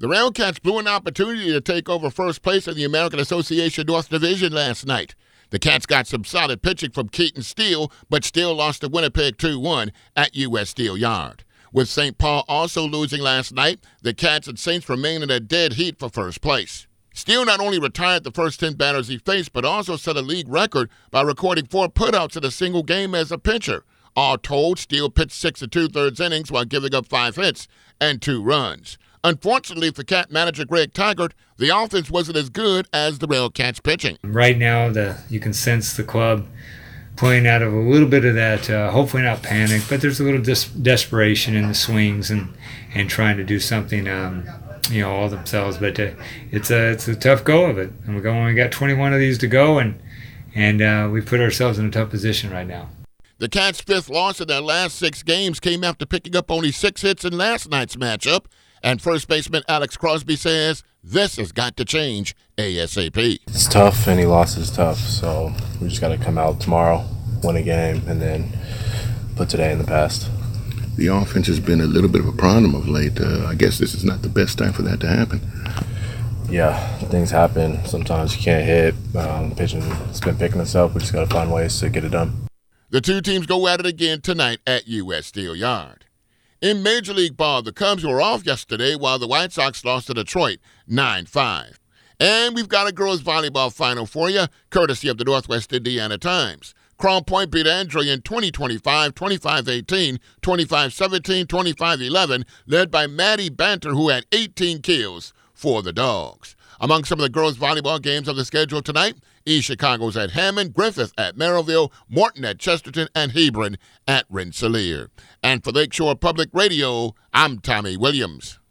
The Railcats blew an opportunity to take over first place in the American Association North Division last night. The Cats got some solid pitching from Keaton Steele, but still lost to Winnipeg 2-1 at U.S. Steel Yard. With St. Paul also losing last night, the Cats and Saints remain in a dead heat for first place. Steele not only retired the first 10 batters he faced, but also set a league record by recording 4 putouts in a single game as a pitcher. All told, Steele pitched 6 2/3 innings while giving up 5 hits and 2 runs. Unfortunately for Cat manager Greg Taggart, the offense wasn't as good as the Railcats pitching. Right now, you can sense the club playing out of a little bit of that, hopefully not panic, but there's a little desperation in the swings and trying to do something, all themselves. But it's a tough go of it, and we only got 21 of these to go, and we put ourselves in a tough position right now. The Cats' 5th loss in their last 6 games came after picking up only 6 hits in last night's matchup. And first baseman Alex Crosby says this has got to change ASAP. It's tough. Any loss is tough. So we just got to come out tomorrow, win a game, and then put today in the past. The offense has been a little bit of a problem of late. I guess this is not the best time for that to happen. Yeah, things happen. Sometimes you can't hit. Pitching has been picking us up. We just got to find ways to get it done. The two teams go at it again tonight at U.S. Steel Yard. In Major League Ball, the Cubs were off yesterday while the White Sox lost to Detroit 9-5. And we've got a girls' volleyball final for you, courtesy of the Northwest Indiana Times. Crown Point beat Andrea in 2025, 25-18, 25-17, 25-11, led by Maddie Banter, who had 18 kills for the Dogs. Among some of the girls' volleyball games of the schedule tonight, East Chicago's at Hammond, Griffith at Merrillville, Morton at Chesterton, and Hebron at Rensselaer. And for Lakeshore Public Radio, I'm Tommy Williams.